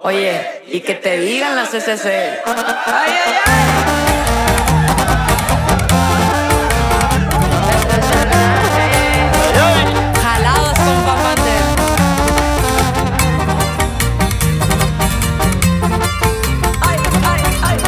Oye, y que te digan las CCC. Ay, ay, ay. Jalados con papante. Ay, ay, ay,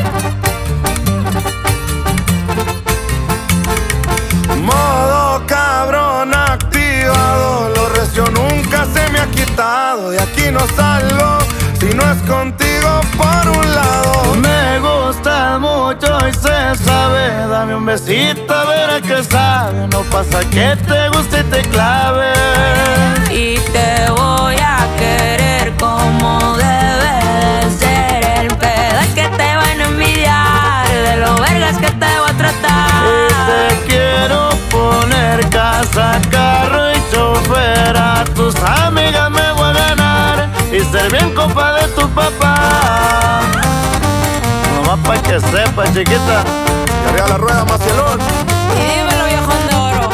ay. Modo cabrón activado, lo recio nunca se me ha quitado. De aquí no salgo si no es contigo por un lado. Me gusta mucho y se sabe. Dame un besito a ver a qué sabe. No pasa que te guste y te clave. Y te voy a querer como debe de ser. El pedo es que te van a envidiar, de lo vergas que te voy a tratar. Y te quiero poner casa, carro y chofer. A tus amigas me voy a ganar y ser bien compa de tu papá. Nomás pa' que sepa, chiquita. Y arriba la rueda, Macielón. Y dímelo, viejón de oro.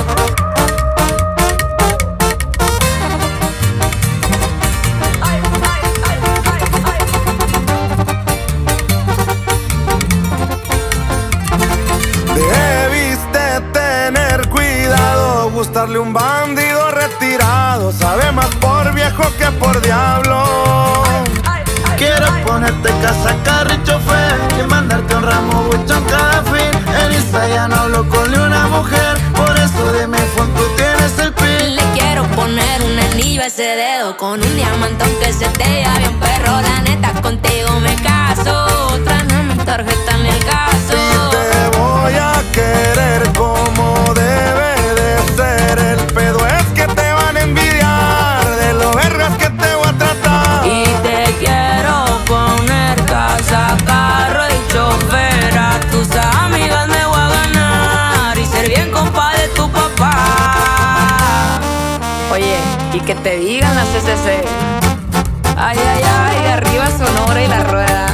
Ay, ay, ay, ay, ay. Debiste tener cuidado, gustarle un bandido retirado. Sabe más por viejo que por diablo. Quiero ponerte casa, carro y chofer y mandarte un ramo buchón cada fin. En Insta ya no hablo con ni una mujer, por eso de mi phone tú tienes el pin. Le quiero poner un anillo a ese dedo con un diamantón que se te vea bien perro. La neta contigo me caso, tráeme mi tarjeta en el caso. Y te voy a querer como debe de ser. El pedo es que te van a envidiar, de lo vergas que te voy a tratar. Y te quiero poner casa, carro y chofer. A tus amigas me voy a ganar y ser bien compa de tu papá. Oye, y que te digan las CCC. Ay, ay, ay, arriba Sonora y la rueda.